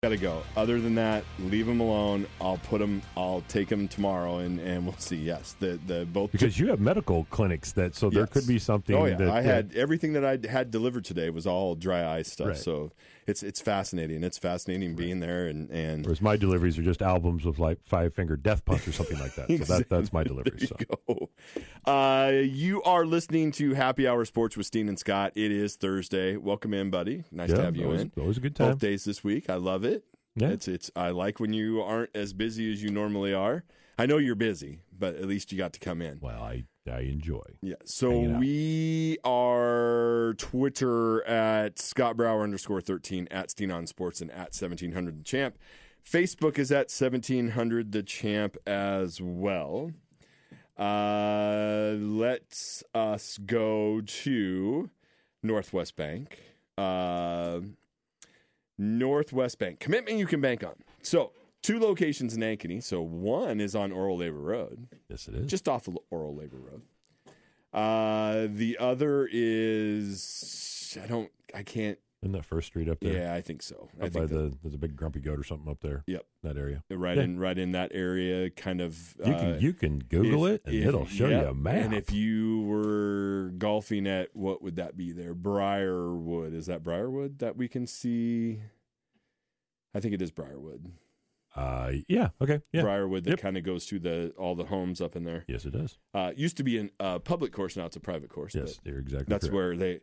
Gotta go. Other than that, leave them alone. I'll take them tomorrow, and we'll see. Yes, the both because you have medical clinics there could be something. Oh yeah, that, I had everything that I had delivered today was all dry eye stuff. Right. So it's fascinating. It's fascinating being there, and whereas my deliveries are just albums of like Five Finger Death Punch or something like that. So that's my delivery. There you go. You are listening to Happy Hour Sports with Steen and Scott. It is Thursday. Welcome in, buddy. Nice to have you in. Always a good time. Both days this week. I love it. Yeah. It's I like when you aren't as busy as you normally are. I know you're busy, but at least you got to come in. Well, I enjoy. Yeah. So we are Twitter at ScottBrower_13, at Steen on Sports, and at 1700 The Champ. Facebook is at 1700 The Champ as well. Let's us go to Northwest Bank. Northwest Bank. Commitment you can bank on. So, 2 locations in Ankeny. So, one is on Oral Labor Road. Yes, it is. Just off of Oral Labor Road. The other is, I can't. Isn't that First Street up there? Yeah, I think so. Up by there's a big grumpy goat or something up there. Yep. That area. Right in that area, kind of. You can Google it, and it'll show you a map. And if you were golfing at, what would that be there? Briarwood. Is that Briarwood that we can see? I think it is Briarwood. Yeah, okay. Yeah. Briarwood that kind of goes through all the homes up in there. Yes, it does. Used to be a public course, now it's a private course. Yes, you're exactly that's correct. where they...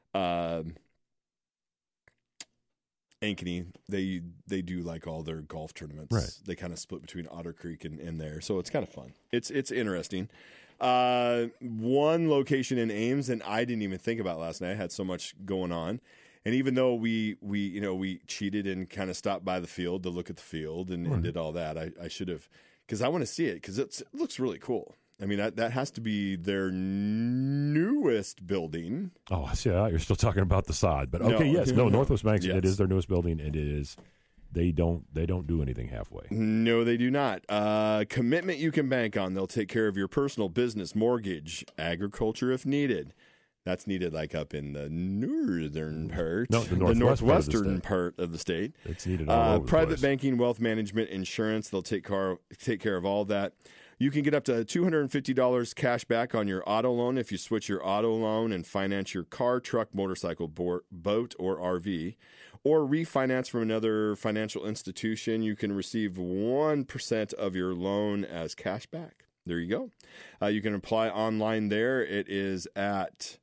Ankeny, they do like all their golf tournaments. Right. They kind of split between Otter Creek and there, so it's kind of fun. It's interesting. One location in Ames, and I didn't even think about last night. I had so much going on, and even though we cheated and kind of stopped by the field to look at the field and did all that, I should have, because I want to see it because it looks really cool. I mean, that has to be their newest building. Oh, I see. You're still talking about the sod, but okay, Northwest Bank. Yes. It is their newest building, and it is. They don't do anything halfway. No, they do not. Commitment you can bank on. They'll take care of your personal, business, mortgage, agriculture if needed. That's needed like up in the northern part. No, the northwestern part of the state. It's needed all over private the place. banking, wealth management, insurance. They'll take care of all that. You can get up to $250 cash back on your auto loan if you switch your auto loan and finance your car, truck, motorcycle, boat, or RV. Or refinance from another financial institution. You can receive 1% of your loan as cash back. There you go. You can apply online there. It is at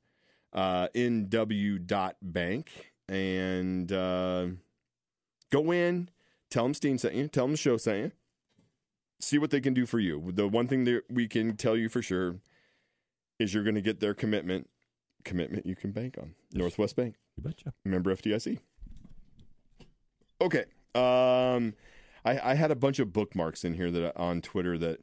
nw.bank. And go in, tell them Steen sent you, tell them the show sent you. See what they can do for you. The one thing that we can tell you for sure is you're going to get their commitment you can bank on. Yes. Northwest Bank. You betcha. Member FDIC. Okay. I had a bunch of bookmarks in here that on Twitter that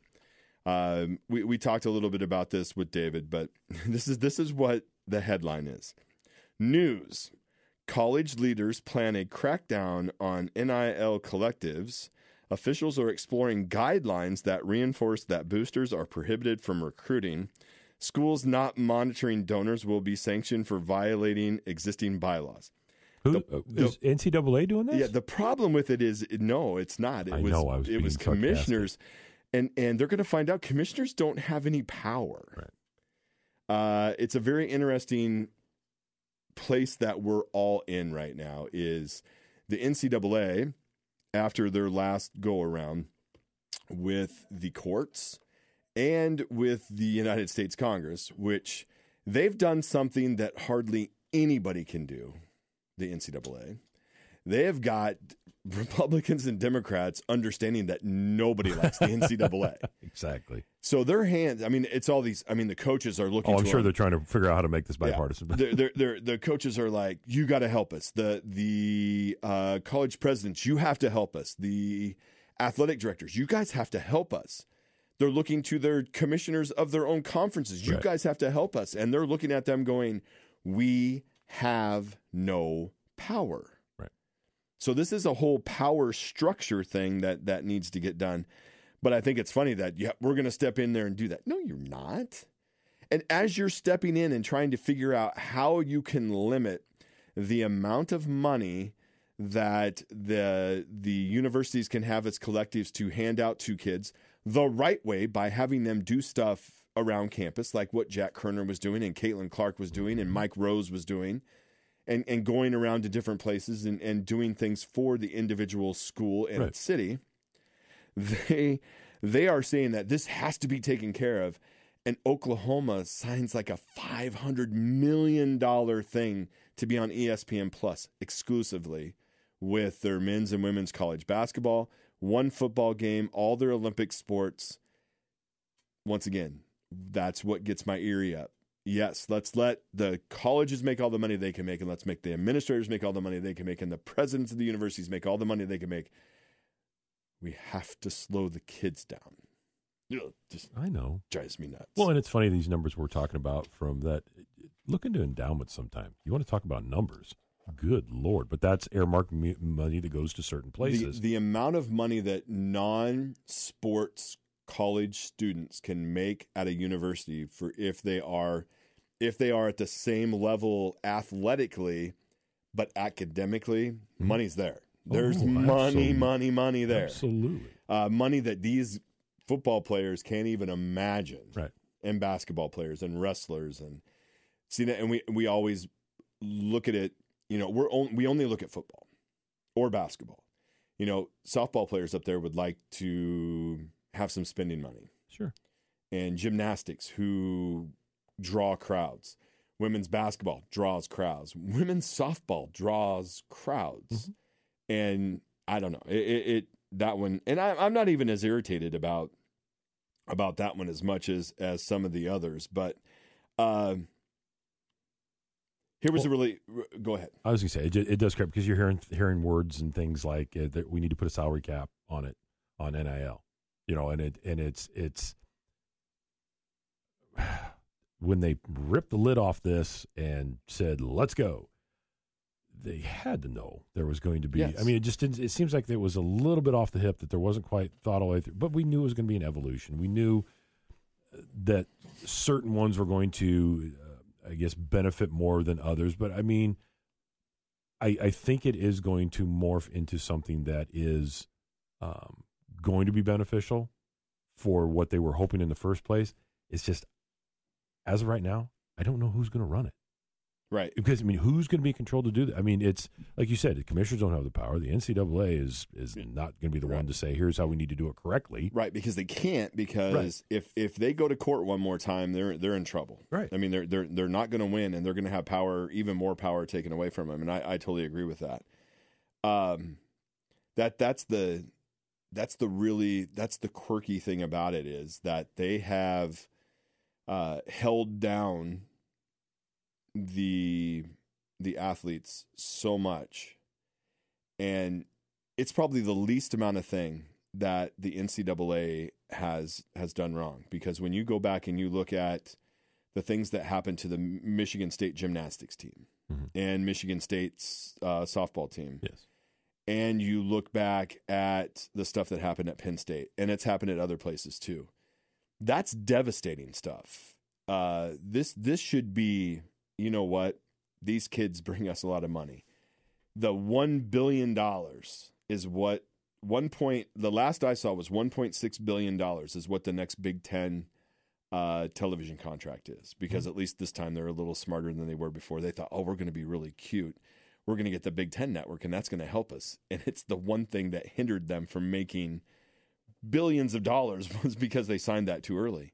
we talked a little bit about this with David, but this is what the headline is. News. College leaders plan a crackdown on NIL collectives. Officials are exploring guidelines that reinforce that boosters are prohibited from recruiting. Schools not monitoring donors will be sanctioned for violating existing bylaws. Is NCAA doing this? Yeah, the problem with it is, no, it's not. It was commissioners, and they're going to find out commissioners don't have any power. Right. It's a very interesting place that we're all in right now is the NCAA, after their last go-around with the courts and with the United States Congress, which they've done something that hardly anybody can do, the NCAA. They have got Republicans and Democrats understanding that nobody likes the NCAA. Exactly. So their hands, it's all these, the coaches are looking. I'm sure they're trying to figure out how to make this bipartisan. Yeah. The coaches are like, you got to help us. The college presidents, you have to help us. The athletic directors, you guys have to help us. They're looking to their commissioners of their own conferences. You guys have to help us. And they're looking at them going, we have no power. Right. So this is a whole power structure thing that needs to get done. But I think it's funny that we're going to step in there and do that. No, you're not. And as you're stepping in and trying to figure out how you can limit the amount of money that the universities can have its collectives to hand out to kids the right way by having them do stuff around campus, like what Jack Kerner was doing and Caitlin Clark was doing and Mike Rose was doing, and going around to different places and doing things for the individual school and its city. They are saying that this has to be taken care of. And Oklahoma signs like a $500 million thing to be on ESPN Plus exclusively with their men's and women's college basketball, one football game, all their Olympic sports. Once again, that's what gets my ear up. Yes, let's let the colleges make all the money they can make, and let's make the administrators make all the money they can make, and the presidents of the universities make all the money they can make. We have to slow the kids down. Just I know. Drives me nuts. Well, and it's funny, these numbers we're talking about from that. Look into endowments sometime. You want to talk about numbers. Good Lord. But that's earmarked money that goes to certain places. The amount of money that non-sports college students can make at a university for if they are at the same level athletically, but academically, money's there. There's money there. Absolutely. Money that these football players can't even imagine. Right. And basketball players and wrestlers and see that, and we always look at it, we only look at football or basketball. Softball players up there would like to have some spending money. Sure. And gymnastics who draw crowds. Women's basketball draws crowds. Women's softball draws crowds. Mm-hmm. And I don't know, that one, and I'm not even as irritated about that one as much as some of the others. But here was go ahead. I was going to say, it does crap because you're hearing words and things like that we need to put a salary cap on it, on NIL, and it's when they ripped the lid off this and said, let's go, they had to know there was going to be. Yes. I mean, it seems like it was a little bit off the hip that there wasn't quite thought all the way through, but we knew it was going to be an evolution. We knew that certain ones were going to, benefit more than others. But I mean, I think it is going to morph into something that is going to be beneficial for what they were hoping in the first place. It's just, as of right now, I don't know who's going to run it. Right. Because, who's going to be controlled to do that? It's, like you said, the commissioners don't have the power. The NCAA is not going to be the one to say, here's how we need to do it correctly. Right, because they can't, because if they go to court one more time, they're in trouble. Right. They're not going to win, and they're going to have power, even more power taken away from them. And I totally agree with that. That's the quirky thing about it, is that they have held down the athletes so much, and it's probably the least amount of thing that the NCAA has done wrong, because when you go back and you look at the things that happened to the Michigan State gymnastics team and Michigan State's softball team, yes, and you look back at the stuff that happened at Penn State, and it's happened at other places too, that's devastating stuff. This should be, you know what? These kids bring us a lot of money. The $1 billion is what the last I saw was $1.6 billion is what the next Big Ten television contract is, because at least this time they're a little smarter than they were before. They thought, we're going to be really cute. We're going to get the Big Ten network, and that's going to help us. And it's the one thing that hindered them from making billions of dollars, was because they signed that too early.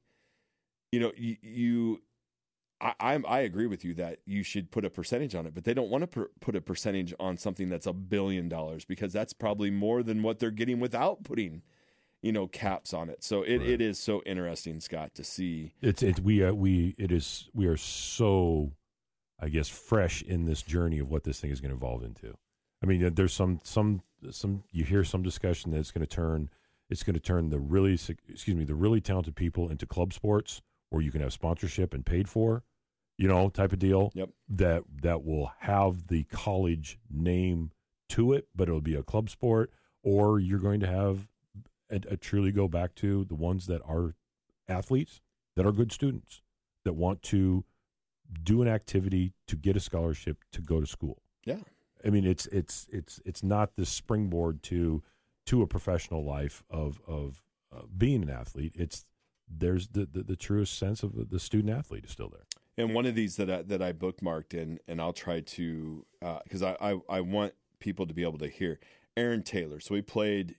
I agree with you that you should put a percentage on it, but they don't want to put a percentage on something that's $1 billion, because that's probably more than what they're getting without putting, caps on it. So it is so interesting, Scott, to see. We are so, I guess, fresh in this journey of what this thing is going to evolve into. I mean, there's some you hear some discussion that it's going to turn the really talented people into club sports, where you can have sponsorship and paid for, type of deal. Yep. That will have the college name to it, but it'll be a club sport, or you're going to have a truly go back to the ones that are athletes, that are good students, that want to do an activity to get a scholarship to go to school. Yeah. I mean, it's not this springboard to a professional life of being an athlete. There's the truest sense of the student athlete is still there. And one of these that I bookmarked and I'll try to because I want people to be able to hear Aaron Taylor. So he played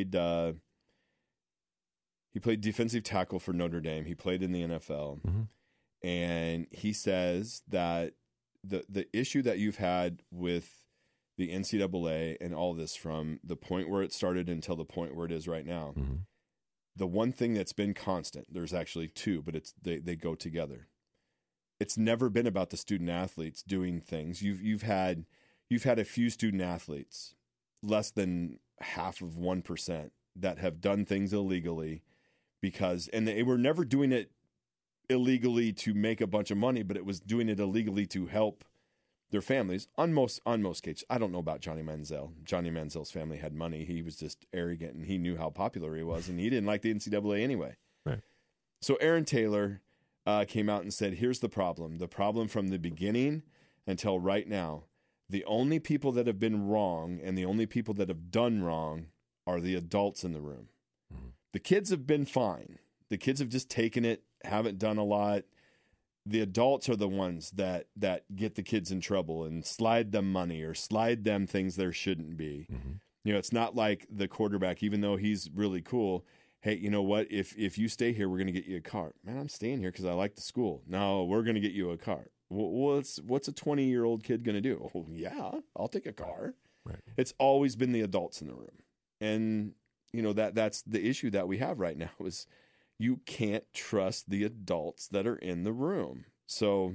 defensive tackle for Notre Dame. He played in the NFL, and he says that the issue that you've had with the NCAA and all this from the point where it started until the point where it is right now, the one thing that's been constant, there's actually two, but they go together. It's never been about the student athletes doing things. You've had a few student athletes, less than half of 1%, that have done things illegally and they were never doing it illegally to make a bunch of money, but it was doing it illegally to help their families. On most cases, I don't know about Johnny Manziel. Johnny Manziel's family had money. He was just arrogant, and he knew how popular he was, and he didn't like the NCAA anyway. Right. So Aaron Taylor came out and said, here's the problem. The problem from the beginning until right now, the only people that have been wrong and the only people that have done wrong are the adults in the room. The kids have been fine. The kids have just taken it, haven't done a lot. The adults are the ones that get the kids in trouble and slide them money or slide them things there shouldn't be. You know, it's not like the quarterback, even though he's really cool. Hey, you know what? If you stay here, we're going to get you a car. Man, I'm staying here because I like the school. No, we're going to get you a car. What's a 20-year-old kid going to do? Oh, yeah, I'll take a car. Right. It's always been the adults in the room. And, you know, that's the issue that we have right now is you can't trust the adults that are in the room. So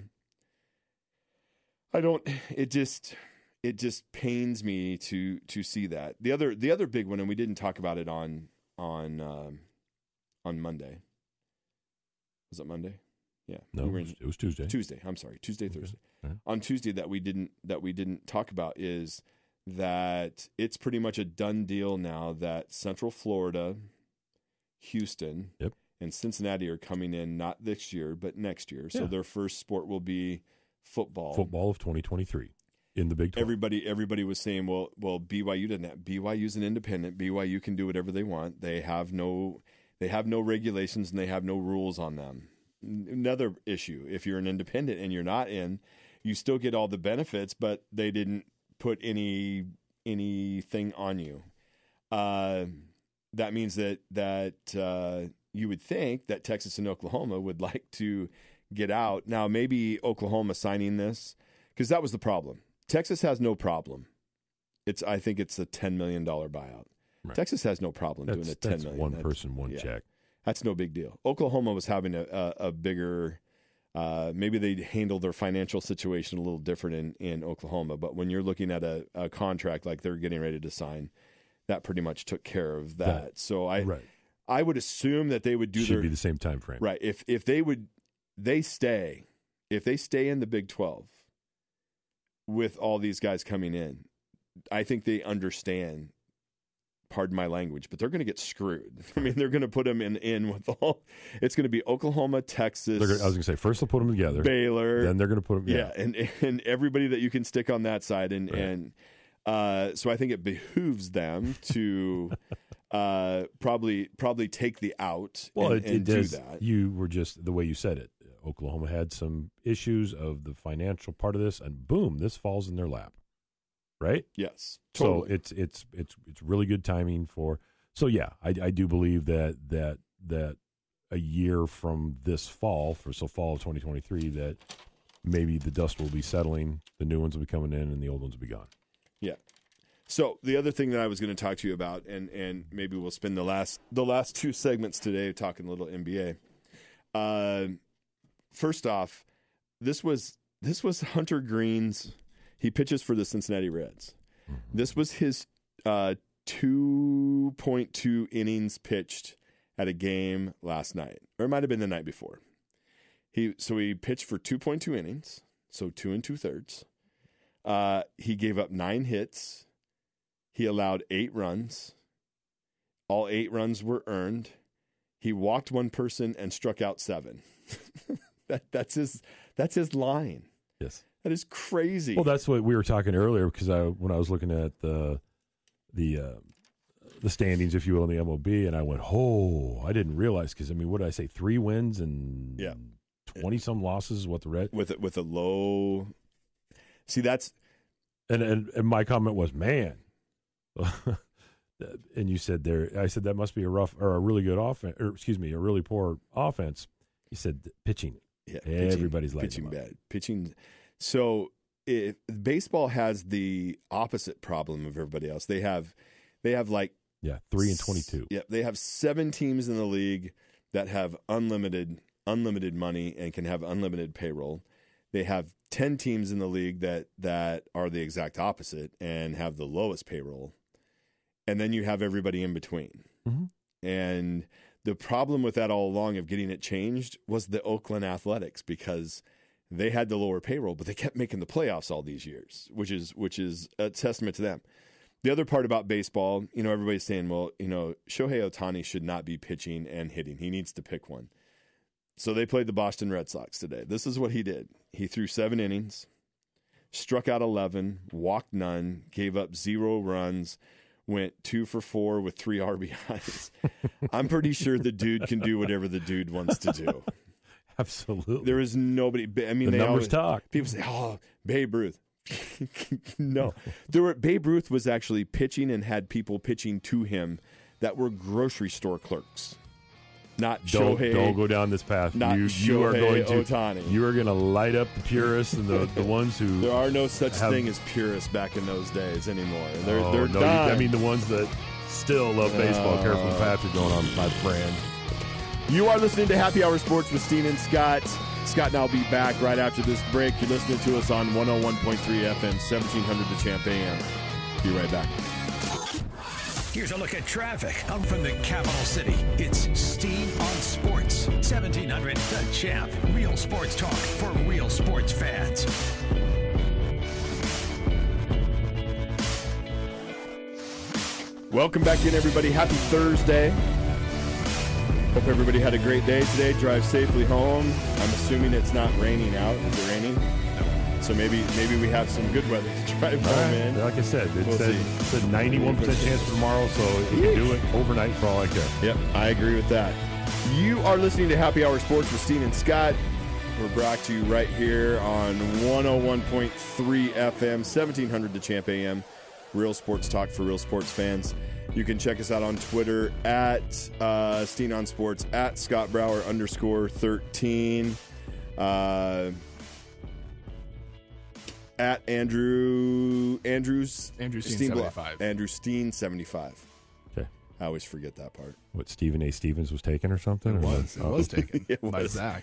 it just pains me to see that. The other big one, and we didn't talk about it on Monday. Was it Monday? Yeah. No, it was Tuesday. Tuesday. I'm sorry. Tuesday, Thursday. Right. On Tuesday that we didn't talk about is that it's pretty much a done deal now that Central Florida, Houston, and Cincinnati are coming in not this year but next year. So their first sport will be football. Football of 2023 in the Big 12. Everybody was saying, well, BYU doesn't have. BYU's an independent. BYU can do whatever they want. They have no regulations and they have no rules on them. Another issue, if you're an independent and you're not in, you still get all the benefits, but they didn't put anything on you. That means that you would think that Texas and Oklahoma would like to get out. Now, maybe Oklahoma signing this, because that was the problem. Texas has no problem. I think it's a $10 million buyout. Right. Texas has no problem doing a $10 million. One person, one check. That's no big deal. Oklahoma was having a bigger, maybe they handled their financial situation a little different in Oklahoma. But when you're looking at a contract like they're getting ready to sign, that pretty much took care of that. So I would assume that they would should be the same time frame. Right. If they stay in the Big 12 with all these guys coming in, I think they understand. Pardon my language, but they're going to get screwed. I mean, they're going to put them in with all. It's going to be Oklahoma, Texas. I was going to say first they'll put them together, Baylor. Then they're going to put them. Yeah, and everybody that you can stick on that side, and so I think it behooves them to probably take the out. Well, and it do does. That. You were just the way you said it. Oklahoma had some issues of the financial part of this, and boom, this falls in their lap. Right? Yes. Totally. So it's really good timing for. So yeah, I do believe that a year from this fall, fall of 2023, that maybe the dust will be settling, the new ones will be coming in, and the old ones will be gone. Yeah. So the other thing that I was going to talk to you about, and maybe we'll spend the last two segments today talking a little NBA. First off, this was Hunter Green's. He pitches for the Cincinnati Reds. Mm-hmm. This was his 2.2 innings pitched at a game last night, or it might have been the night before. He pitched for 2.2 innings, so 2 2/3. He gave up 9 hits. He allowed 8 runs. All 8 runs were earned. He walked 1 person and struck out 7. That's his line. Yes. That is crazy. Well, that's what we were talking earlier because when I was looking at the standings, if you will, in the MLB, and I went, I didn't realize because what did I say? 3 wins and 20-some losses is what the Red with a low. See, that's and my comment was, man. And you said I said that must be a really good offense, or excuse me, a really poor offense. You said pitching. Yeah, everybody's pitching bad. Pitching. So baseball has the opposite problem of everybody else. They have like 3-22. Yeah, they have 7 teams in the league that have unlimited money and can have unlimited payroll. They have 10 teams in the league that are the exact opposite and have the lowest payroll. And then you have everybody in between. Mm-hmm. And the problem with that all along of getting it changed was the Oakland Athletics, because they had the lower payroll, but they kept making the playoffs all these years, which is a testament to them. The other part about baseball, everybody's saying, well, Shohei Ohtani should not be pitching and hitting. He needs to pick one. So they played the Boston Red Sox today. This is what he did. He threw 7 innings, struck out 11, walked none, gave up 0 runs, went 2 for 4 with 3 RBIs. I'm pretty sure the dude can do whatever the dude wants to do. Absolutely. There is nobody. I mean, the numbers talk. People say, Babe Ruth. No. Babe Ruth was actually pitching and had people pitching to him that were grocery store clerks. Not Shohei. Don't go down this path. Not you are going to Ohtani. You are going to light up the purists and the ones who. There are no such thing as purists back in those days anymore. They're done. The ones that still love baseball. Careful with Patrick going on, my friend. You are listening to Happy Hour Sports with Steen and Scott. Scott and I'll be back right after this break. You're listening to us on 101.3 FM, 1700 The Champ AM. Be right back. Here's a look at traffic out from the capital city. It's Steen on Sports, 1700 The Champ. Real sports talk for real sports fans. Welcome back in, everybody. Happy Thursday. Hope everybody had a great day today. Drive safely home. I'm assuming it's not raining out. Is it raining? So maybe we have some good weather to drive home in. Like I said, it said 91% chance for tomorrow, so you can do it overnight for all I care. Yep, I agree with that. You are listening to Happy Hour Sports with Steen and Scott. We're brought to you right here on 101.3 FM, 1700 The Champ AM. Real sports talk for real sports fans. You can check us out on Twitter at Steen on Sports, at Scott Brower _13. At Andrew Steen 75. Andrew Steen 75. Okay. I always forget that part. What, Stephen A. Stevens was taken or something? It was taken by Zach.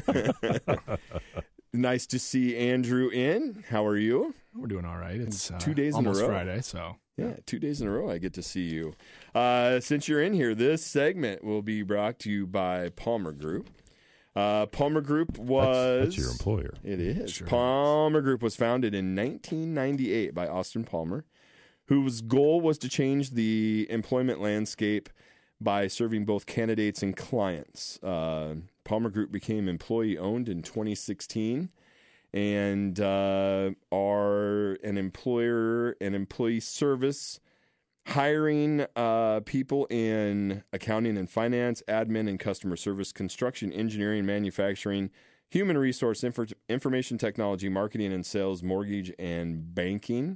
Nice to see Andrew in. How are you? We're doing all right. It's 2 days in a row. Almost Friday, so. Yeah, 2 days in a row I get to see you. Since you're in here, this segment will be brought to you by Palmer Group. Palmer Group was... That's your employer. It is. Sure Palmer Group was founded in 1998 by Austin Palmer, whose goal was to change the employment landscape by serving both candidates and clients. Palmer Group became employee-owned in 2016 and are an employer and employee service, hiring people in accounting and finance, admin and customer service, construction, engineering, manufacturing, human resource, information technology, marketing and sales, mortgage, and banking.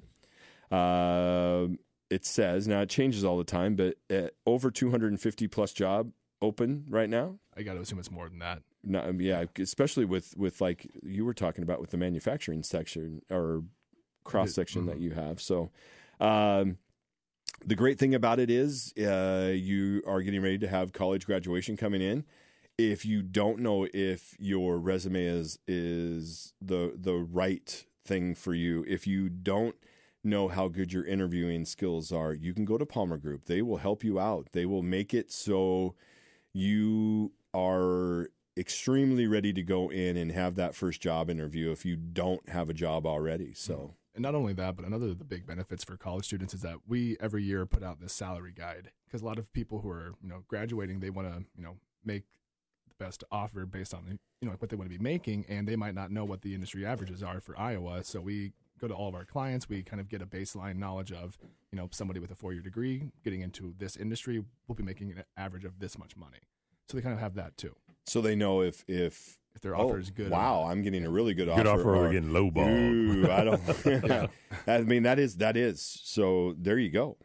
It says, now it changes all the time, but over 250 plus job open right now. I got to assume it's more than that. No, yeah, especially with like you were talking about with the manufacturing section or cross section that you have. So, the great thing about it is you are getting ready to have college graduation coming in. If you don't know if your resume is the right thing for you, if you don't know how good your interviewing skills are, you can go to Palmer Group. They will help you out. They will make it so you are extremely ready to go in and have that first job interview if you don't have a job already. So. And not only that, but another of the big benefits for college students is that we every year put out this salary guide, because a lot of people who are graduating, they want to make the best offer based on what they want to be making, and they might not know what the industry averages are for Iowa. So we go to all of our clients. We kind of get a baseline knowledge of, somebody with a 4-year degree getting into this industry will be making an average of this much money. So they kind of have that too. So they know if their offer is good. Wow, I'm getting a really good offer. Good offer, or we're getting low ball. Ooh, I don't. Yeah. I mean, that is. So there you go.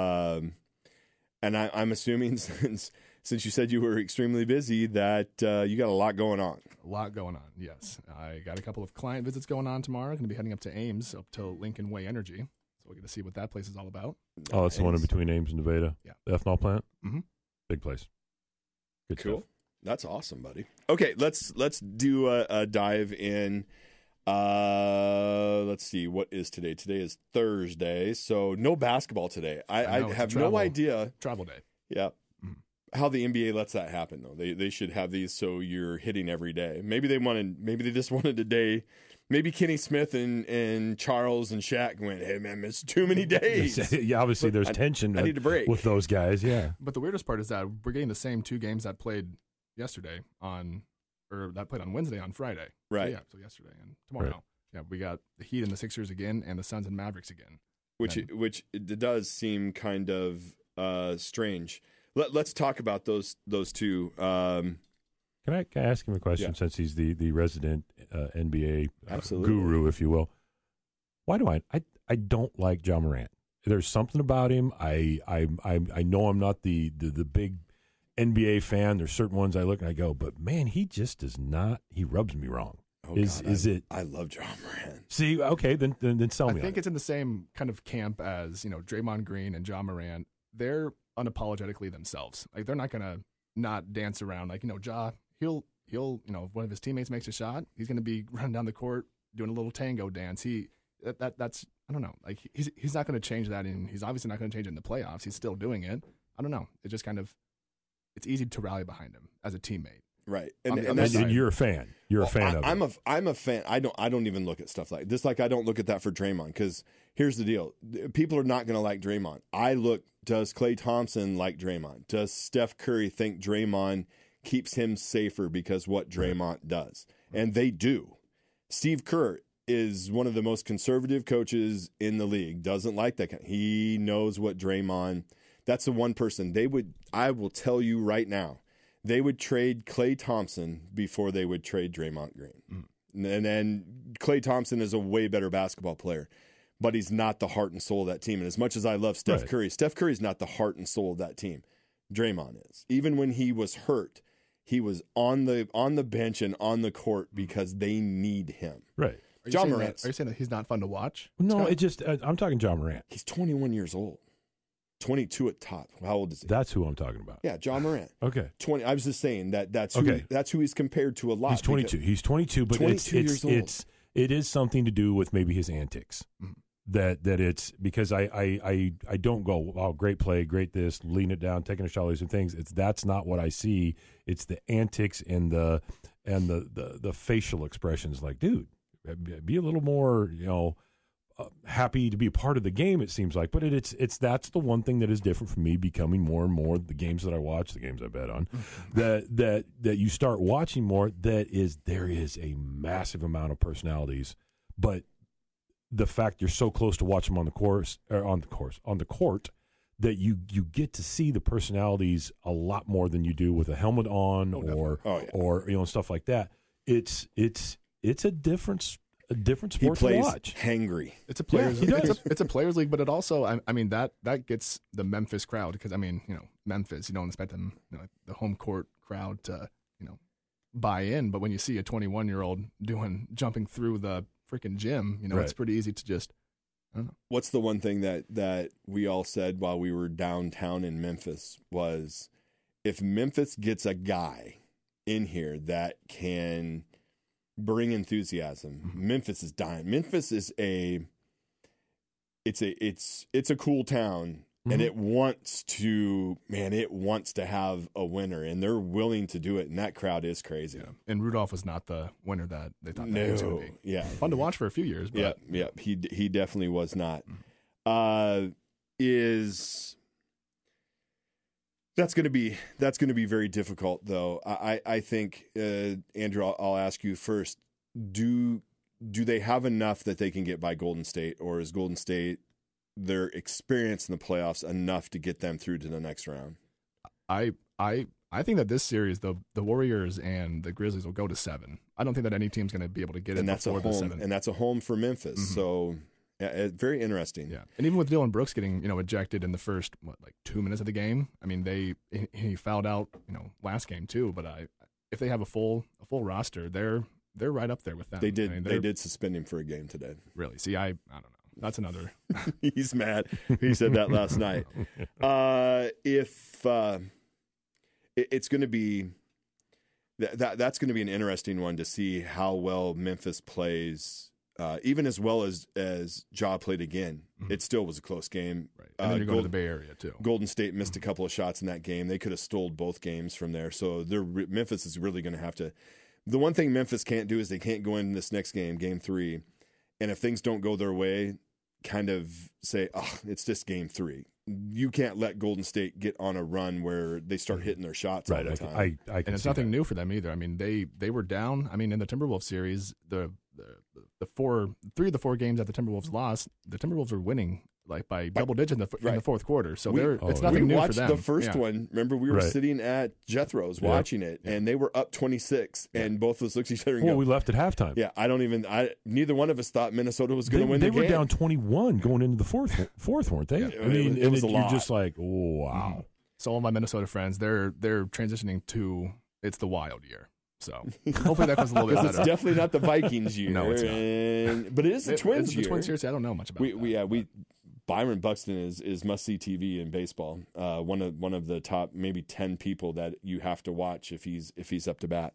And I'm assuming since you said you were extremely busy that you got a lot going on. A lot going on, yes. I got a couple of client visits going on tomorrow. I'm going to be heading up to Ames, up to Lincoln Way Energy. So we'll get to see what that place is all about. Oh, that's the one in between Ames and Nevada? Yeah. The ethanol plant? Mm-hmm. Big place. Good Cool. stuff. That's awesome, buddy. Okay, let's do a dive in. Let's see, what is today? Today is Thursday, so no basketball today. I have no idea. Travel day. Yeah. How the NBA lets that happen, though. They should have these so you're hitting every day. Maybe they just wanted a day. Maybe Kenny Smith and Charles and Shaq went, hey, man, it's too many days. Yeah, obviously there's tension I need a break with those guys, yeah. But the weirdest part is that we're getting the same 2 games that played yesterday that played on Wednesday on Friday. Right. So yesterday and tomorrow. Right. Yeah, we got the Heat and the Sixers again and the Suns and Mavericks again. Which it does seem kind of strange. Let's talk about those two. Can I ask him a question since he's the resident NBA guru, if you will? Why do I don't like Ja Morant? There's something about him. I know I'm not the big NBA fan. There's certain ones I look and I go, but man, he just does not. He rubs me wrong. Oh, is it? I love Ja Morant. See, okay, then sell me. I think it's in the same kind of camp as Draymond Green and Ja Morant. They're unapologetically themselves. Like they're not gonna not dance around. Like Ja, he'll if one of his teammates makes a shot, he's gonna be running down the court doing a little tango dance. That's I don't know. Like he's not gonna change that, and he's obviously not gonna change it in the playoffs. He's still doing it. I don't know. It just kind of it's easy to rally behind him as a teammate. Right, and you're a fan. You're a fan of him. I'm a fan. I don't even look at stuff like this. Like I don't look at that for Draymond because here's the deal: people are not going to like Draymond. I look. Does Klay Thompson like Draymond? Does Steph Curry think Draymond keeps him safer because what Draymond does? And they do. Steve Kerr is one of the most conservative coaches in the league. Doesn't like that. He knows what Draymond. That's the one person they would. I will tell you right now. They would trade Klay Thompson before they would trade Draymond Green. And then Klay Thompson is a way better basketball player, but he's not the heart and soul of that team. And as much as I love Steph Curry, Steph Curry's not the heart and soul of that team. Draymond is. Even when he was hurt, he was on the bench and on the court because they need him. Right. Ja Morant. Are you saying that he's not fun to watch? No, I'm talking Ja Morant. He's 21 years old. 22 at top. How old is he? That's who I'm talking about. Yeah, Ja Morant. Okay. 20. I was just saying that's who he's compared to a lot. He's 22. He's 22, but 22 years old. It is something to do with maybe his antics. Mm-hmm. That it's because I don't go, oh, great play, great this, lean it down, taking a shot, and things. That's not what I see. It's the antics and the facial expressions. Like, dude, be a little more, happy to be a part of the game. It seems like, but that's the one thing that is different for me. Becoming more and more the games that I watch, the games I bet on, that you start watching more. There is a massive amount of personalities, but the fact you're so close to watch them on the court that you get to see the personalities a lot more than you do with a helmet on or stuff like that. It's a different sport to watch. Hangry. It's a players. It's a players league, but it also, I mean, that gets the Memphis crowd because Memphis, you don't expect them, the home court crowd to, buy in. But when you see a 21-year-old jumping through the freaking gym, it's pretty easy to just. I don't know. What's the one thing that we all said while we were downtown in Memphis was, if Memphis gets a guy in here that can bring enthusiasm, Memphis is dying. Memphis is it's a cool town, and it wants to have a winner, and they're willing to do it, and that crowd is crazy. Yeah. And Rudolph was not the winner that they thought that was going to be. Yeah, fun to watch for a few years. But yeah, he definitely was not. That's going to be very difficult, though. I think, Andrew, I'll ask you first. Do they have enough that they can get by Golden State, or is Golden State, their experience in the playoffs, enough to get them through to the next round? I think that this series, the Warriors and the Grizzlies will go to 7. I don't think that any team's going to be able to get it before the 7. And that's a home for Memphis. Mm-hmm. So, yeah, very interesting. Yeah, and even with Dillon Brooks getting ejected in the first 2 minutes of the game, I mean he fouled out last game too. But if they have a full roster, they're right up there with them. They did suspend him for a game today. Really? See, I don't know. That's another. He's mad. He said that last night. It's going to be that's going to be an interesting one to see how well Memphis plays. Even as well as Ja played again, it still was a close game. Right. And then you're going to the Bay Area too. Golden State missed a couple of shots in that game. They could have stole both games from there. So Memphis is really going to have to. The one thing Memphis can't do is they can't go in this next game, Game 3, and if things don't go their way, kind of say, "Oh, it's just Game 3." You can't let Golden State get on a run where they start hitting their shots all the time. I and it's nothing new for them either. I mean, they were down. I mean, in the Timberwolves series, the 3 of the 4 games that the Timberwolves lost, the Timberwolves were winning by double digits in the fourth quarter. So it's nothing new for them. We watched the first one. Remember, we were sitting at Jethro's watching it, and they were up 26, and both of us looked at each other and go, we left at halftime. Yeah, neither one of us thought Minnesota was going to win the game. They were down 21 going into the fourth, weren't they? Yeah, I mean, it was a lot. You're just like, wow. Mm-hmm. So all my Minnesota friends, they're transitioning to it's the wild year. So hopefully that goes a little bit better. It's definitely not the Vikings year. No, it's not. But it is the Twins year. The Twins year. So I don't know much about that. Byron Buxton is must-see TV in baseball. One of the top maybe 10 people that you have to watch if he's up to bat.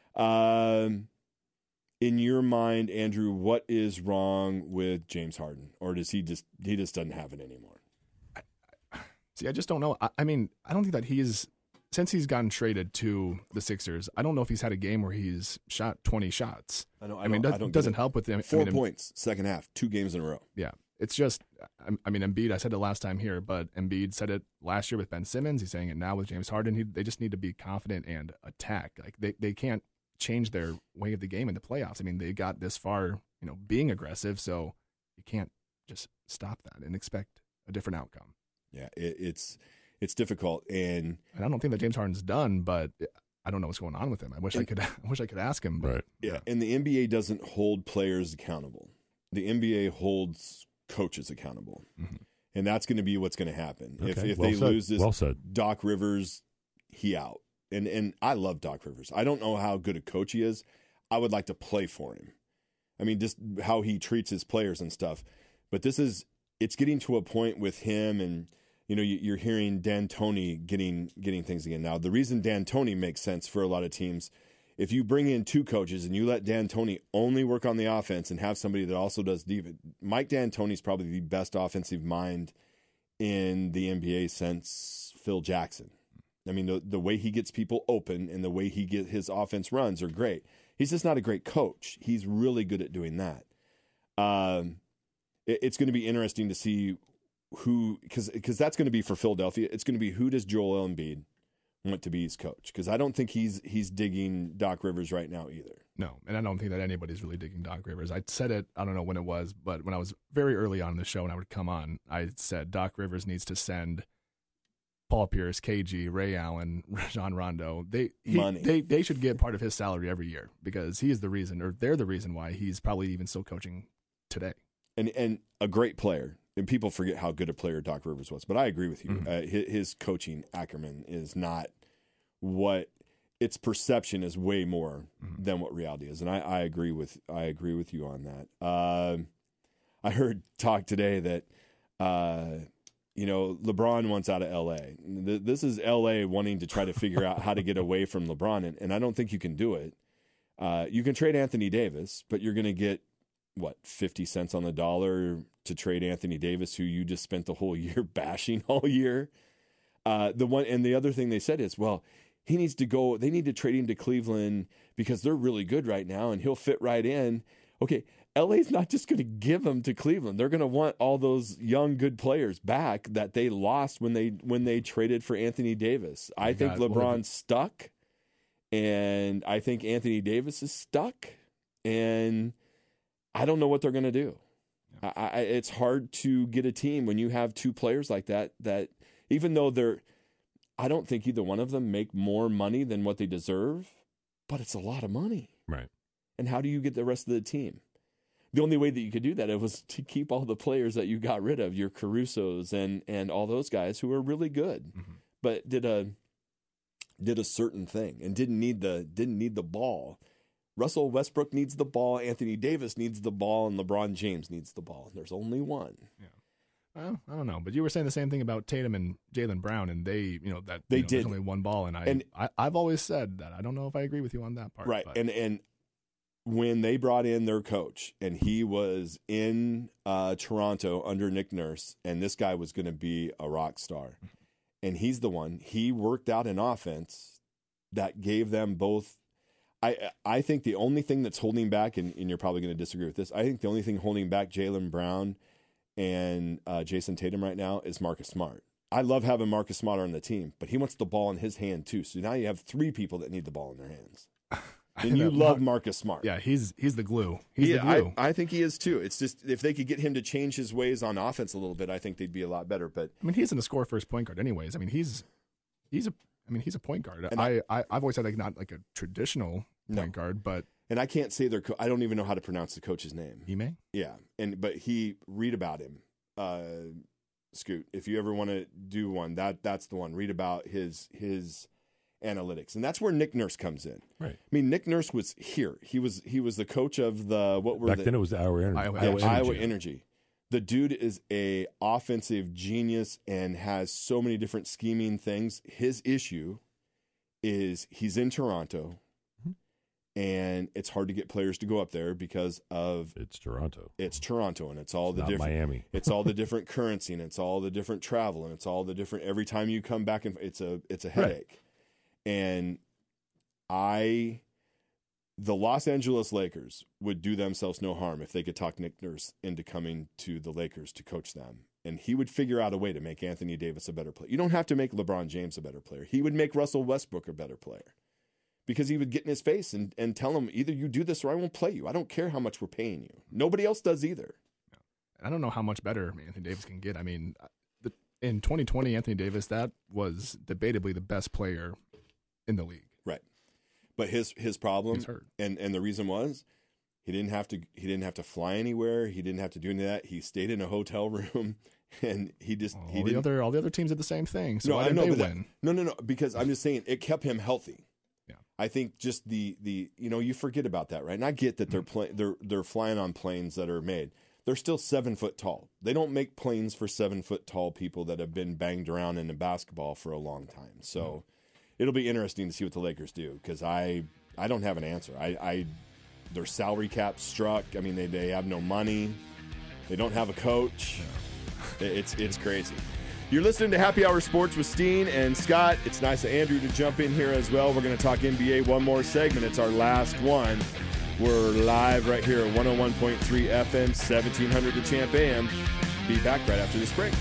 In your mind, Andrew, what is wrong with James Harden, or does he just doesn't have it anymore? See, I just don't know. I mean, I don't think that since he's gotten traded to the Sixers, I don't know if he's had a game where he's shot 20 shots. I mean, it doesn't help with him. 4 points, second half, 2 games in a row. Yeah. It's just, I mean, Embiid, I said it last time here, but Embiid said it last year with Ben Simmons. He's saying it now with James Harden. They just need to be confident and attack. Like they can't change their way of the game in the playoffs. I mean, they got this far, being aggressive, so you can't just stop that and expect a different outcome. Yeah, it's difficult, and I don't think that James Harden's done, but I don't know what's going on with him. I wish I could ask him. But, right. Yeah, and the NBA doesn't hold players accountable. The NBA holds coaches accountable, and that's going to be what's going to happen. Okay. If they lose this, said. Doc Rivers, he out. And I love Doc Rivers. I don't know how good a coach he is. I would like to play for him. I mean, just how he treats his players and stuff. But it's getting to a point with him, and you're hearing D'Antoni getting things again. Now, the reason D'Antoni makes sense for a lot of teams, if you bring in 2 coaches and you let D'Antoni only work on the offense and have somebody that also does defense, Mike D'Antoni is probably the best offensive mind in the NBA since Phil Jackson. I mean, the way he gets people open and the way his offense runs are great. He's just not a great coach. He's really good at doing that. It's going to be interesting to see who, because that's going to be for Philadelphia. It's going to be, who does Joel Embiid want to be his coach? Because I don't think he's digging Doc Rivers right now either. No, and I don't think that anybody's really digging Doc Rivers. I said it, I don't know when it was, but when I was very early on in the show and I would come on, I said Doc Rivers needs to send Paul Pierce, KG, Ray Allen, Rajon Rondo. They should get part of his salary every year, because he is the reason, or they're the reason why he's probably even still coaching today. And a great player. And people forget how good a player Doc Rivers was. But I agree with you. Mm-hmm. His coaching acumen is not what its perception is, way more than what reality is. And I agree with you on that. I heard talk today that LeBron wants out of L.A. This is L.A. wanting to try to figure out how to get away from LeBron, and I don't think you can do it. You can trade Anthony Davis, but you're going to get 50 cents on the dollar to trade Anthony Davis, who you just spent the whole year bashing all year. The other thing they said is, well, he needs to go. They need to trade him to Cleveland because they're really good right now, and he'll fit right in. Okay, LA's not just going to give them to Cleveland. They're going to want all those young, good players back that they lost when they traded for Anthony Davis. I think LeBron's stuck, and I think Anthony Davis is stuck, and I don't know what they're going to do. It's hard to get a team when you have two players like that even though I don't think either one of them make more money than what they deserve, but it's a lot of money. Right. And how do you get the rest of the team? The only way that you could do that was to keep all the players that you got rid of, your Carusos and all those guys who are really good, but did a certain thing and didn't need the ball. Russell Westbrook needs the ball, Anthony Davis needs the ball, and LeBron James needs the ball. There's only one. Yeah. Well, I don't know, but you were saying the same thing about Tatum and Jaylen Brown, and they did. There's only one ball, and I've always said that I don't know if I agree with you on that part. Right, but. and when they brought in their coach, and he was in Toronto under Nick Nurse, and this guy was going to be a rock star, and he's the one. He worked out an offense that gave them both. I think the only thing that's holding back, and you're probably going to disagree with this, I think the only thing holding back Jaylen Brown and Jason Tatum right now is Marcus Smart. I love having Marcus Smart on the team, but he wants the ball in his hand too. So now you have three people that need the ball in their hands. And you love Marcus Smart. Yeah, he's the glue. He's the glue. I think he is too. It's just if they could get him to change his ways on offense a little bit, I think they'd be a lot better. But I mean, he isn't a score first point guard, anyways. I mean, he's a point guard. I've always said not like a traditional point guard, but. And I can't say I don't even know how to pronounce the coach's name. Ime? Yeah. But read about him. Scoot, if you ever want to do one, that's the one. Read about his analytics. And that's where Nick Nurse comes in. Right. I mean, Nick Nurse was here. He was the coach of Back then it was the Iowa Energy. The dude is a offensive genius and has so many different scheming things. His issue is he's in Toronto. And it's hard to get players to go up there because of it's Toronto. It's Toronto, and it's all the not different Miami. It's all the different currency, and it's all the different travel, and it's all the different. Every time you come back, and it's a headache. Right. And the Los Angeles Lakers would do themselves no harm if they could talk Nick Nurse into coming to the Lakers to coach them, and he would figure out a way to make Anthony Davis a better player. You don't have to make LeBron James a better player. He would make Russell Westbrook a better player. Because he would get in his face and tell him, either you do this or I won't play you. I don't care how much we're paying you. Nobody else does either. I don't know how much better Anthony Davis can get. I mean, in 2020, Anthony Davis, that was debatably the best player in the league. Right. But his problem, hurt. And the reason was he didn't have to fly anywhere. He didn't have to do any of that. He stayed in a hotel room. And all the other teams did the same thing. So why didn't they win? No. Because I'm just saying it kept him healthy. I think just the you forget about that, right? And I get that they're flying on planes that are made. They're still 7 foot tall. They don't make planes for 7 foot tall people that have been banged around in basketball for a long time. So it'll be interesting to see what the Lakers do because I don't have an answer. Their salary cap struck. I mean they have no money. They don't have a coach. It's crazy. You're listening to Happy Hour Sports with Steen and Scott. It's nice of Andrew to jump in here as well. We're going to talk NBA one more segment. It's our last one. We're live right here at 101.3 FM, 1700 The Champ AM. Be back right after this break.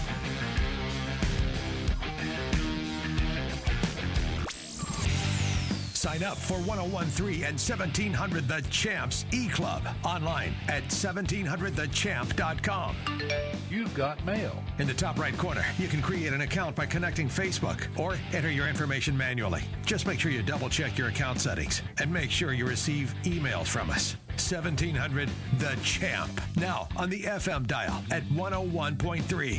Sign up for 1013 and 1700 The Champs E-Club online at 1700thechamp.com. You've got mail. In the top right corner, you can create an account by connecting Facebook or enter your information manually. Just make sure you double-check your account settings and make sure you receive emails from us. 1700 The Champ. Now on the FM dial at 101.3.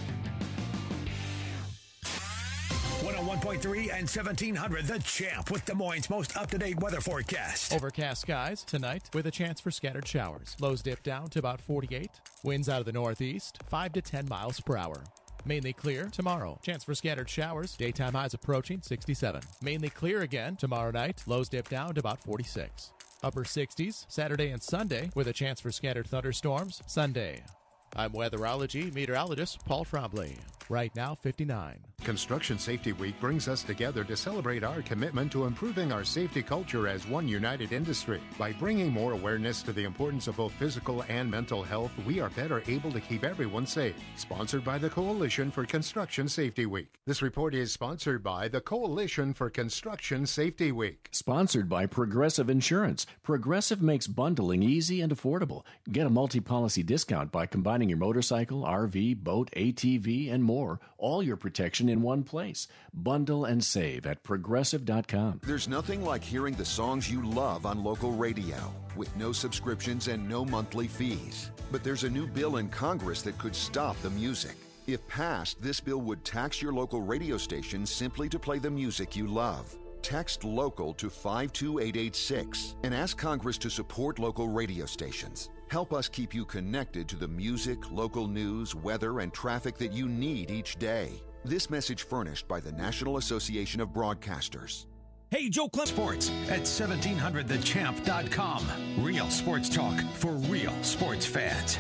101.3 and 1700 The Champ with Des Moines' most up-to-date weather forecast. Overcast skies tonight with a chance for scattered showers. Lows dip down to about 48. Winds out of the northeast, 5 to 10 miles per hour. Mainly clear tomorrow. Chance for scattered showers. Daytime highs approaching 67. Mainly clear again tomorrow night. Lows dip down to about 46. Upper 60s Saturday and Sunday with a chance for scattered thunderstorms. Sunday, I'm weatherology meteorologist Paul Trombley. Right now, 59. Construction Safety Week brings us together to celebrate our commitment to improving our safety culture as one united industry. By bringing more awareness to the importance of both physical and mental health, we are better able to keep everyone safe. Sponsored by the Coalition for Construction Safety Week. This report is sponsored by the Coalition for Construction Safety Week. Sponsored by Progressive Insurance. Progressive makes bundling easy and affordable. Get a multi-policy discount by combining your motorcycle, RV, boat, ATV, and more. All your protection in one place. Bundle and save at Progressive.com. There's nothing like hearing the songs you love on local radio with no subscriptions and no monthly fees. But there's a new bill in Congress that could stop the music. If passed, this bill would tax your local radio station simply to play the music you love. Text LOCAL to 52886 and ask Congress to support local radio stations. Help us keep you connected to the music, local news, weather, and traffic that you need each day. This message furnished by the National Association of Broadcasters. Hey, Joe Clem Sports at 1700thechamp.com. Real sports talk for real sports fans.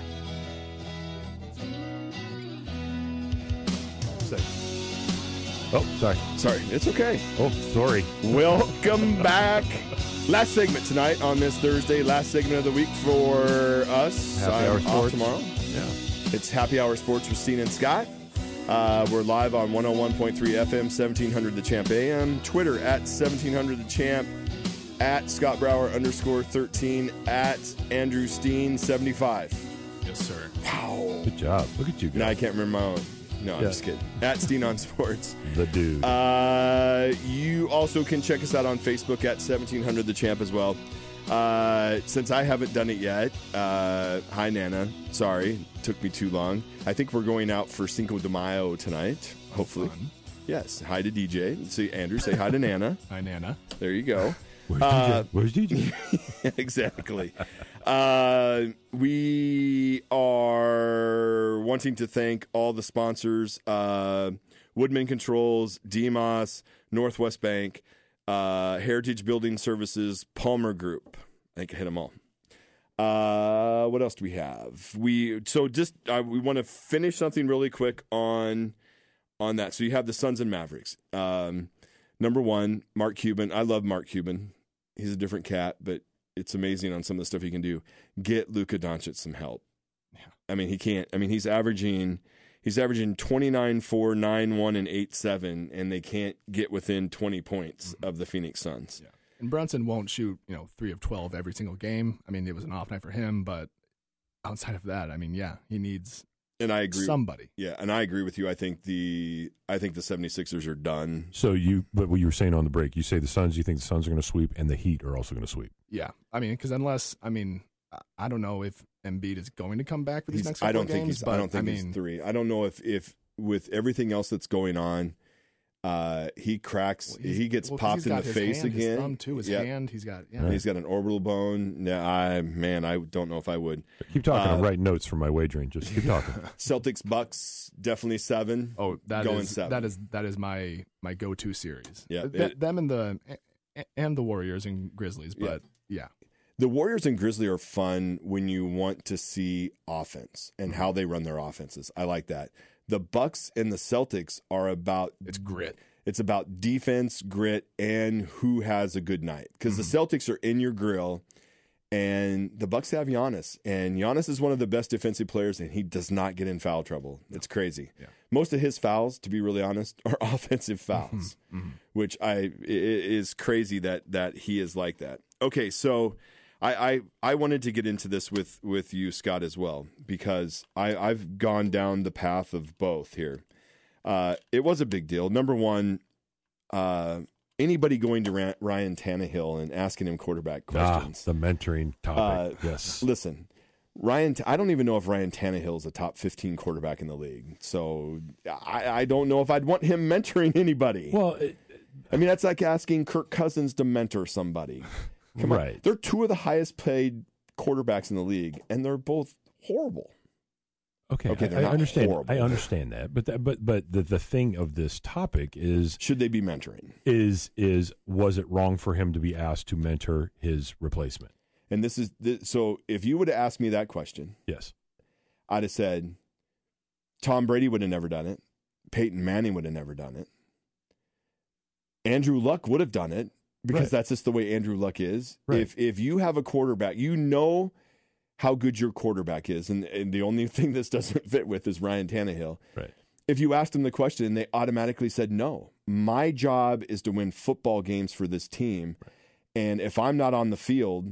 Oh, sorry. It's okay. Oh, sorry. Welcome back. Last segment tonight on this Thursday. Last segment of the week for us. Happy Hour I'm Sports off tomorrow. Yeah. It's Happy Hour Sports with Steen and Scott. We're live on 101.3 FM, 1700 The Champ AM. Twitter at 1700 The Champ. At Scott Brower _13. At Andrew Steen 75. Yes, sir. Wow. Good job. Look at you guys. Now I can't remember my own. No, I'm just kidding. At Steen on Sports. The dude. You also can check us out on Facebook at 1700 The Champ as well. Since I haven't done it yet, hi, Nana. Sorry, took me too long. I think we're going out for Cinco de Mayo tonight, hopefully. Fun. Yes. Hi to DJ. See, Andrew, say hi to Nana. Hi, Nana. There you go. Where's DJ? Exactly. We are wanting to thank all the sponsors, Woodman Controls, DMOS, Northwest Bank, Heritage Building Services, Palmer Group. I think I hit them all. What else do we have? We want to finish something really quick on that. So you have the Suns and Mavericks. Number one, Mark Cuban. I love Mark Cuban. He's a different cat, but it's amazing on some of the stuff he can do. Get Luka Doncic some help. Yeah. I mean, he can't. I mean, he's averaging 29, 4, 9, 1, and 8, 7, and they can't get within 20 points of the Phoenix Suns. Yeah. And Brunson won't shoot, 3 of 12 every single game. I mean, it was an off night for him, but outside of that, I mean, yeah, he needs and I agree. somebody. Yeah, and I agree with you. I think the 76ers are done. So but what you were saying on the break, you say you think the Suns are going to sweep and the Heat are also going to sweep. Yeah. I mean, because I don't know if Embiid is going to come back for these next couple of games. I don't think he's 3. I don't know if with everything else that's going on, he cracks. He gets popped in the face again. His thumb too. His hand. He's got. Yeah. He's got an orbital bone. Yeah, I don't know if I would. Keep talking. I'm writing notes for my wagering. Just keep talking. Celtics Bucks definitely 7. Oh, going 7. That is my go-to series. Yeah, them and the Warriors and Grizzlies. But yeah. The Warriors and Grizzlies are fun when you want to see offense and how they run their offenses. I like that. The Bucks and the Celtics are about it's grit. It's about defense, grit, and who has a good night. Because the Celtics are in your grill, and the Bucks have Giannis, and Giannis is one of the best defensive players, and he does not get in foul trouble. It's crazy. Yeah. Most of his fouls, to be really honest, are offensive fouls, which is crazy that he is like that. Okay, so I wanted to get into this with you, Scott, as well, because I've gone down the path of both here. It was a big deal. Number one, anybody going to Ryan Tannehill and asking him quarterback questions. The mentoring topic, yes. Listen, I don't even know if Ryan Tannehill is a top 15 quarterback in the league. So I don't know if I'd want him mentoring anybody. Well, that's like asking Kirk Cousins to mentor somebody. Come on. They're 2 of the highest paid quarterbacks in the league, and they're both horrible. Okay, I understand. Horrible. I understand that, but the thing of this topic is, should they be mentoring? Was it wrong for him to be asked to mentor his replacement? And so if you would have asked me that question, yes, I'd have said Tom Brady would have never done it. Peyton Manning would have never done it. Andrew Luck would have done it because that's just the way Andrew Luck is. Right. If you have a quarterback, you know how good your quarterback is, and the only thing this doesn't fit with is Ryan Tannehill. Right. If you asked them the question, they automatically said, no, my job is to win football games for this team. Right. And if I'm not on the field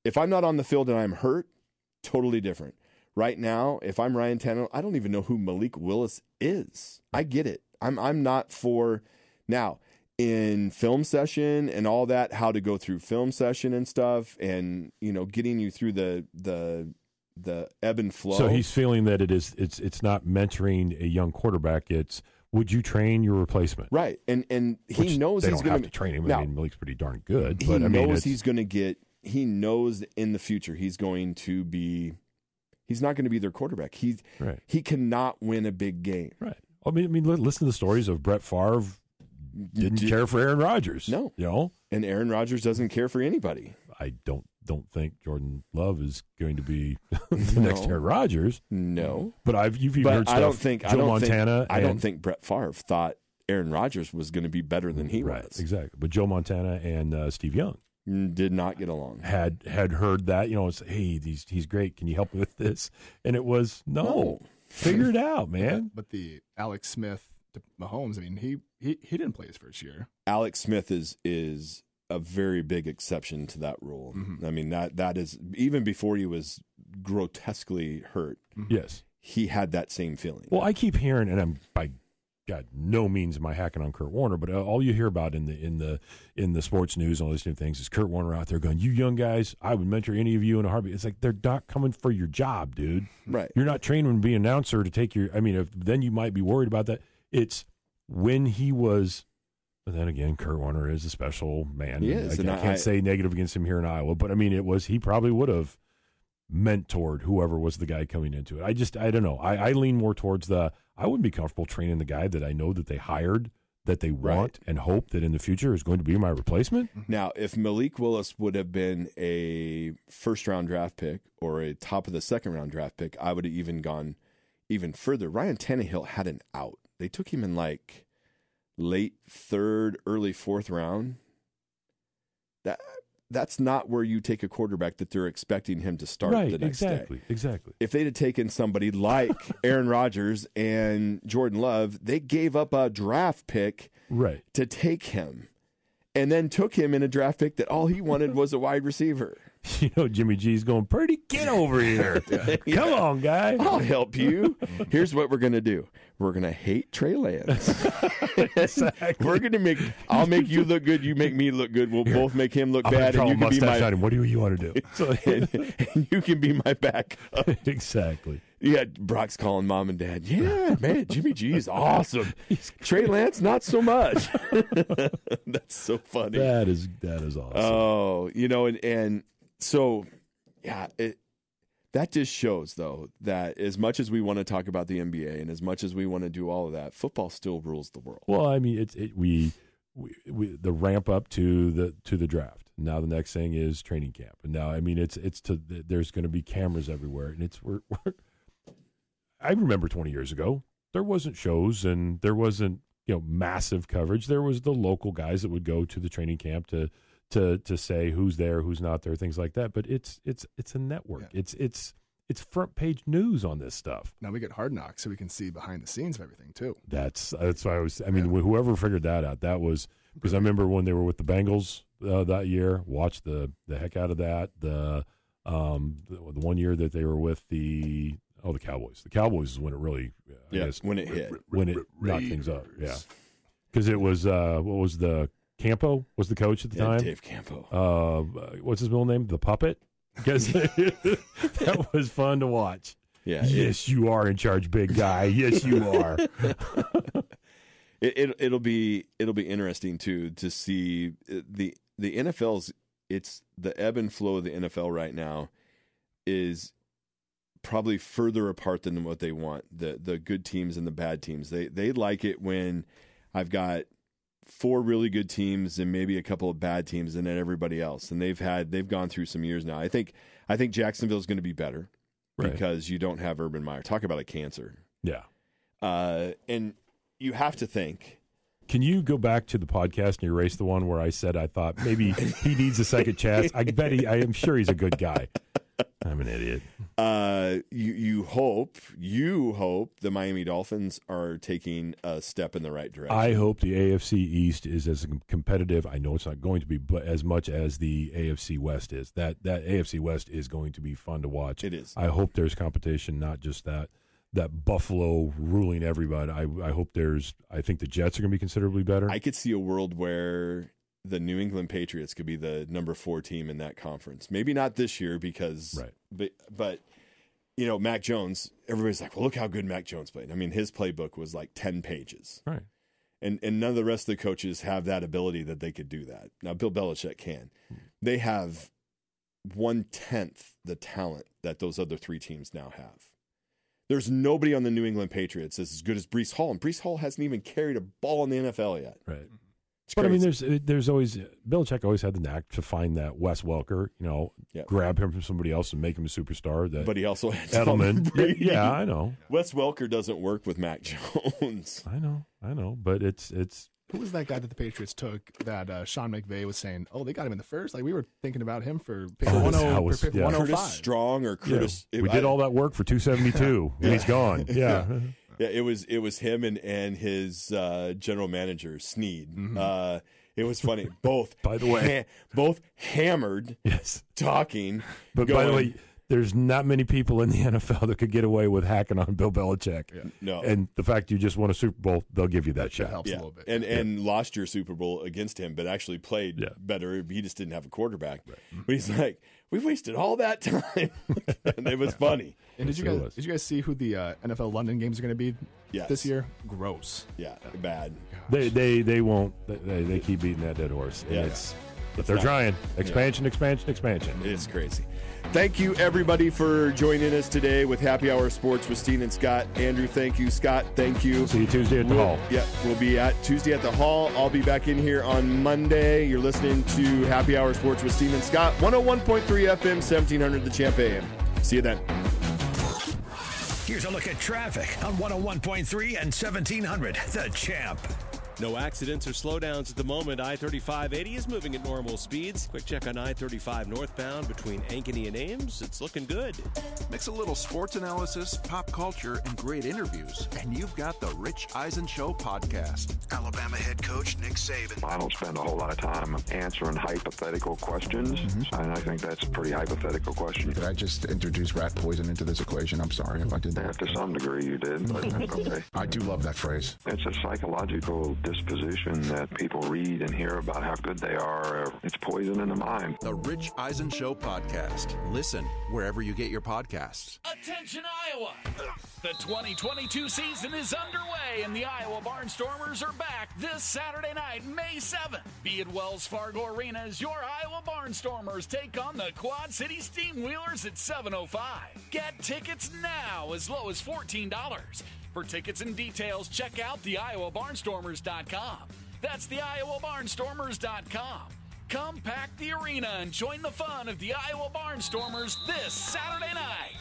and I'm hurt, totally different. Right now, if I'm Ryan Tannehill, I don't even know who Malik Willis is. I get it. I'm not for now in film session and all that, how to go through film session and stuff, and getting you through the ebb and flow. So he's feeling that it's not mentoring a young quarterback. It's would you train your replacement? Right, and he knows he's going to train him. I mean, Malik's pretty darn good. He knows he's going to get. He knows in the future he's going to be. He's not going to be their quarterback. He cannot win a big game. Right. I mean, listen to the stories of Brett Favre. Didn't care for Aaron Rodgers. No, and Aaron Rodgers doesn't care for anybody. I don't think Jordan Love is going to be the next Aaron Rodgers. No, but you've heard stuff. I don't think Brett Favre thought Aaron Rodgers was going to be better than he was. Exactly. But Joe Montana and Steve Young did not get along. Had heard that, hey, he's great. Can you help me with this? And it was no. Figure it out, man. But the Alex Smith to Mahomes, I mean, he didn't play his first year. Alex Smith is a very big exception to that rule. Mm-hmm. I mean, that is even before he was grotesquely hurt. Mm-hmm. Yes, he had that same feeling. Well, I keep hearing, and I'm by God, no means am I hacking on Kurt Warner, but all you hear about in the sports news and all these different things is Kurt Warner out there going, "You young guys, I would mentor any of you in a heartbeat." It's like they're not coming for your job, dude. Right? You're not training to be an announcer to take your. I mean, then you might be worried about that. It's when he was. But then again, Kurt Warner is a special man. He is, I can't say negative against him here in Iowa, but I mean, he probably would have mentored whoever was the guy coming into it. I don't know. I lean more towards I wouldn't be comfortable training the guy that I know that they hired, that they want and hope that in the future is going to be my replacement. Now, if Malik Willis would have been a first-round draft pick or a top of the second-round draft pick, I would have even gone even further. Ryan Tannehill had an out. They took him in like late third, early fourth round. That's not where you take a quarterback that they're expecting him to start the next day. Exactly. If they'd have taken somebody like Aaron Rodgers and Jordan Love, they gave up a draft pick to take him, and then took him in a draft pick that all he wanted was a wide receiver. Jimmy G's going, "Purdy, get over here. Come on, guy. I'll help you. Here's what we're going to do. We're going to hate Trey Lance. Exactly. We're going to I'll make you look good. You make me look good. We'll both make him look bad. And you can be my, what do you want to do? and you can be my backup." Exactly. Yeah, Brock's calling mom and dad. Yeah, man, Jimmy G is awesome. Trey Lance, not so much. That's so funny. That is awesome. Oh, and so, yeah, that just shows, though, that as much as we want to talk about the NBA and as much as we want to do all of that, football still rules the world. Well, I mean, we the ramp up to the draft. Now the next thing is training camp, and now I mean there's going to be cameras everywhere, and I remember 20 years ago there wasn't shows and there wasn't massive coverage. There was the local guys that would go to the training camp to say who's there, who's not there, things like that. But it's a network. Yeah. It's front page news on this stuff. Now we get Hard Knocks, so we can see behind the scenes of everything too. That's why I was. I mean, whoever figured that out, that was because I remember when they were with the Bengals that year. Watched the heck out of that. The 1 year that they were with the Cowboys. The Cowboys is when it really when it hit when it knocked things up. Yeah, because it was what was the Campo was the coach at the time. Dave Campo. What's his middle name? The Puppet. Because that was fun to watch. Yeah. Yes, you are in charge, big guy. Yes, you are. It'll be interesting too to see the NFL's. It's the ebb and flow of the NFL right now is probably further apart than what they want. The good teams and the bad teams. They like it when I've got 4 really good teams and maybe a couple of bad teams and then everybody else. And they've gone through some years now. I think Jacksonville's going to be better. because you don't have Urban Meyer. Talk about a cancer. Yeah. And you have to think. Can you go back to the podcast and erase the one where I said I thought maybe he needs a second chance? I am sure he's a good guy. I'm an idiot. You hope the Miami Dolphins are taking a step in the right direction. I hope the AFC East is as competitive. I know it's not going to be, but as much as the AFC West is. That AFC West is going to be fun to watch. It is. I hope there's competition, not just that Buffalo ruling everybody. I hope I think the Jets are going to be considerably better. I could see a world where the New England Patriots could be the number 4 team in that conference. Maybe not this year because, but you know, Mac Jones, everybody's like, well, look how good Mac Jones played. I mean, his playbook was like 10 pages. Right. And none of the rest of the coaches have that ability that they could do that. Now, Bill Belichick can. They have 1/10 the talent that those other 3 teams now have. There's nobody on the New England Patriots that's as good as Breece Hall, and Breece Hall hasn't even carried a ball in the NFL yet. Right. But I mean, there's always Belichick always had the knack to find that Wes Welker, grab him from somebody else and make him a superstar. But he also had Edelman. Yeah, I know. Wes Welker doesn't work with Mac Jones. I know, but it's. Who was that guy that the Patriots took that Sean McVay was saying, oh, they got him in the first? Like, we were thinking about him for pick 105. Curtis Strong or Curtis. Yeah, we did all that work for $272, and he's gone. Yeah. Yeah, it was him and his general manager, Snead. Mm-hmm. It was funny. Both, by the way, both hammered, talking. But by the way, there's not many people in the NFL that could get away with hacking on Bill Belichick. Yeah. No, and the fact you just won a Super Bowl, they'll give you that shot. Helps a little bit. And lost your Super Bowl against him, but actually played better. He just didn't have a quarterback. Right. But he's like, we wasted all that time, and it was funny. And did you guys see who the NFL London games are going to be this year? Gross. Yeah, bad. They won't. They keep beating that dead horse. And but they're trying. Expansion. It's crazy. Thank you, everybody, for joining us today with Happy Hour Sports with Steen and Scott. Andrew, thank you. Scott, thank you. See you Tuesday at the Hall. Yeah, we'll be at Tuesday at the Hall. I'll be back in here on Monday. You're listening to Happy Hour Sports with Steen and Scott, 101.3 FM, 1700 The Champ AM. See you then. Here's a look at traffic on 101.3 and 1700 The Champ. No accidents or slowdowns at the moment. I-35/80 is moving at normal speeds. Quick check on I-35 northbound between Ankeny and Ames. It's looking good. Mix a little sports analysis, pop culture, and great interviews, and you've got the Rich Eisen Show podcast. Alabama head coach Nick Saban. I don't spend a whole lot of time answering hypothetical questions, and I think that's a pretty hypothetical question. Did I just introduce rat poison into this equation? I'm sorry if I did that. To some degree you did, but that's okay. I do love that phrase. It's a psychological disposition that people read and hear about how good they are. It's poison in the mind. The Rich Eisen Show podcast. Listen wherever you get your podcasts. Attention, Iowa! The 2022 season is underway, and the Iowa Barnstormers are back this Saturday night, May 7th. Be at Wells Fargo Arena as your Iowa Barnstormers take on the Quad City Steamwheelers at 7:05. Get tickets now as low as $14. For tickets and details, check out theiowabarnstormers.com. That's theiowabarnstormers.com. Come pack the arena and join the fun of the Iowa Barnstormers this Saturday night.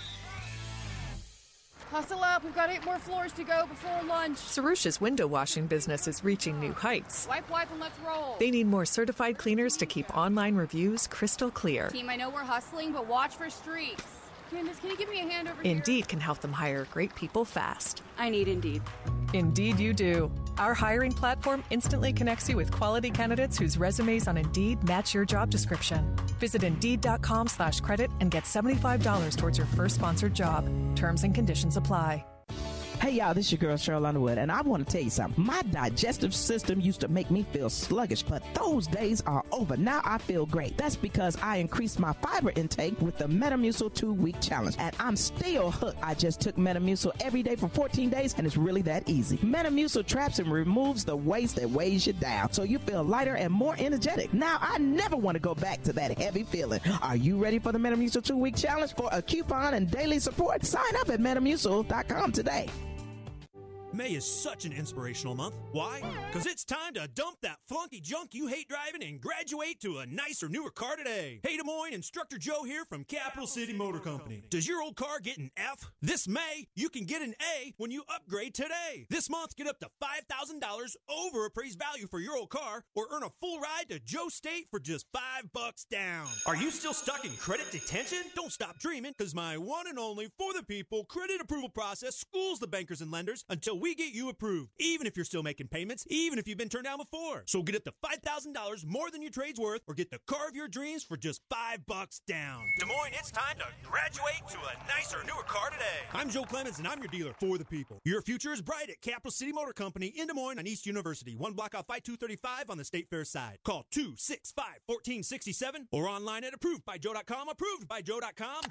Hustle up. We've got 8 more floors to go before lunch. Sarusha's window washing business is reaching new heights. Wipe, and let's roll. They need more certified cleaners to keep online reviews crystal clear. Team, I know we're hustling, but watch for streaks. Candace, can you give me a hand over here? Indeed can help them hire great people fast. I need Indeed. Indeed you do. Our hiring platform instantly connects you with quality candidates whose resumes on Indeed match your job description. Visit Indeed.com/credit and get $75 towards your first sponsored job. Terms and conditions apply. Hey, y'all, this is your girl, Cheryl Underwood, and I want to tell you something. My digestive system used to make me feel sluggish, but those days are over. Now I feel great. That's because I increased my fiber intake with the Metamucil 2-week challenge, and I'm still hooked. I just took Metamucil every day for 14 days, and it's really that easy. Metamucil traps and removes the waste that weighs you down, so you feel lighter and more energetic. Now I never want to go back to that heavy feeling. Are you ready for the Metamucil 2-week challenge? For a coupon and daily support, sign up at Metamucil.com today. May is such an inspirational month. Why? Because it's time to dump that flunky junk you hate driving and graduate to a nicer, newer car today. Hey, Des Moines, Instructor Joe here from Capital City Motor Company. Does your old car get an F? This May, you can get an A when you upgrade today. This month, get up to $5,000 over appraised value for your old car or earn a full ride to Joe State for just $5 down. Are you still stuck in credit detention? Don't stop dreaming, because my one and only For the People credit approval process schools the bankers and lenders until we get you approved, even if you're still making payments, even if you've been turned down before. So get up to $5,000 more than your trade's worth or get the car of your dreams for just $5 down. Des Moines, it's time to graduate to a nicer, newer car today. I'm Joe Clemens, and I'm your dealer For the People. Your future is bright at Capital City Motor Company in Des Moines on East University, one block off I-235 on the State Fair side. Call 265-1467 or online at approvedbyjoe.com, approvedbyjoe.com,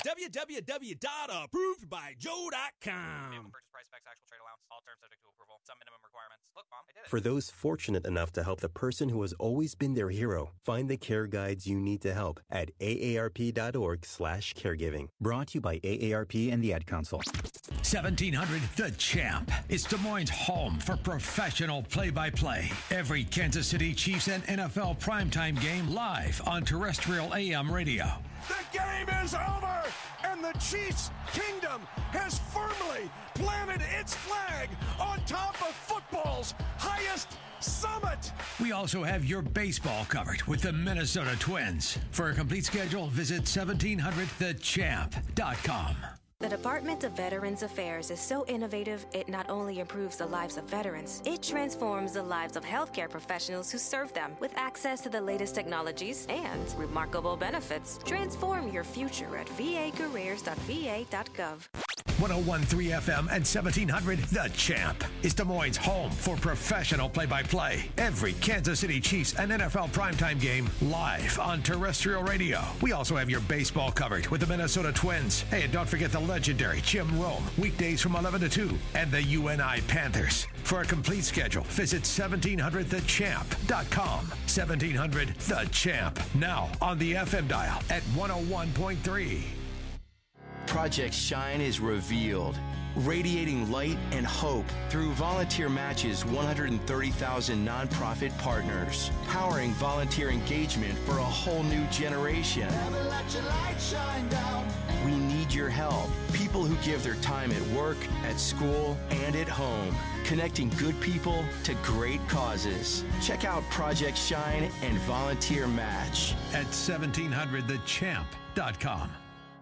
www.approvedbyjoe.com. Purchase price, specs, actual trade allowance, all terms subject to approval. Some minimum requirements. Look, Mom, I did it. For those fortunate enough to help the person who has always been their hero, find the care guides you need to help at aarp.org/caregiving. Brought to you by AARP and the Ad Council. 1700 The Champ is Des Moines' home for professional play-by-play. Every Kansas City Chiefs and NFL primetime game live on terrestrial AM radio. The game is over, and the Chiefs' kingdom has firmly planted its flag on top of football's highest summit. We also have your baseball covered with the Minnesota Twins. For a complete schedule, visit 1700thechamp.com. The Department of Veterans Affairs is so innovative, it not only improves the lives of veterans, it transforms the lives of healthcare professionals who serve them with access to the latest technologies and remarkable benefits. Transform your future at vacareers.va.gov. 101.3 FM and 1700 The Champ is Des Moines' home for professional play-by-play. Every Kansas City Chiefs and NFL primetime game live on terrestrial radio. We also have your baseball covered with the Minnesota Twins. Hey, and don't forget the legendary Jim Rome, weekdays from 11 to 2, and the UNI Panthers. For a complete schedule, visit 1700thechamp.com. 1700 The Champ, now on the FM dial at 101.3. Project Shine is revealed, radiating light and hope through Volunteer Match's 130,000 nonprofit partners, powering volunteer engagement for a whole new generation. Never let your light shine down. We need your help. People who give their time at work, at school, and at home, connecting good people to great causes. Check out Project Shine and Volunteer Match at 1700thechamp.com.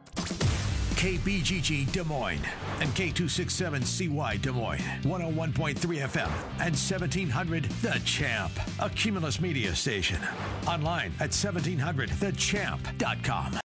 KBGG Des Moines and K267CY Des Moines, 101.3 FM and 1700 The Champ, a Cumulus Media station. Online at 1700thechamp.com.